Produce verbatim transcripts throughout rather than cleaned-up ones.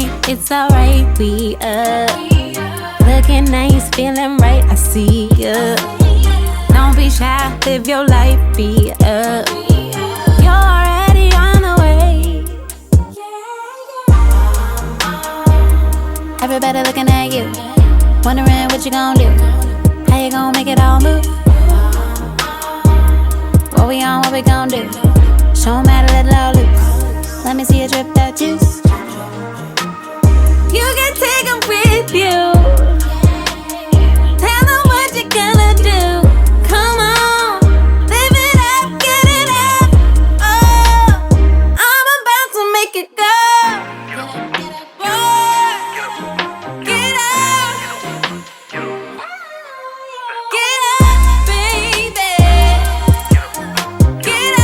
night, it's alright, we up. Looking nice, feeling right, I see ya. Don't be shy, live your life, be up. You're already on the way. Everybody looking at you, wondering what you gon' do. How you gon' make it all move? What we on, what we gon' do? Show 'em how to let it all loose. Let me see you drip that juice. You can take 'em with you. Tell 'em what you gonna do. Come on, live it up, get it up. Oh, I'm about to make it go. Get up, get up, baby. Get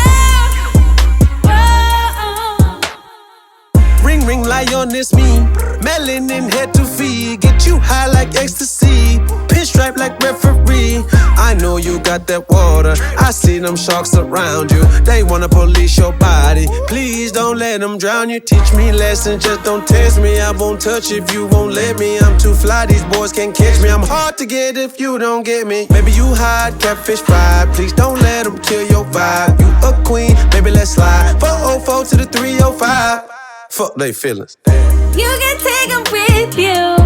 up. Oh. Ring, ring, lion, it's me. Melanin head to feet, get you high like ecstasy. Pinstripe like referee. I know you got that water. I see them sharks around you. They wanna police your body. Please don't let them drown you. Teach me lessons, just don't test me. I won't touch if you won't let me. I'm too fly, these boys can't catch me. I'm hard to get if you don't get me. Maybe you hide, catfish fried. Please don't let them kill your vibe. You a queen, baby, let's slide. four oh four to the three oh five. Fuck they feelings. You can take 'em with you.